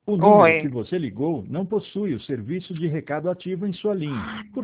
O número que Oi. você ligou não possui o serviço de recado ativo em sua linha. Por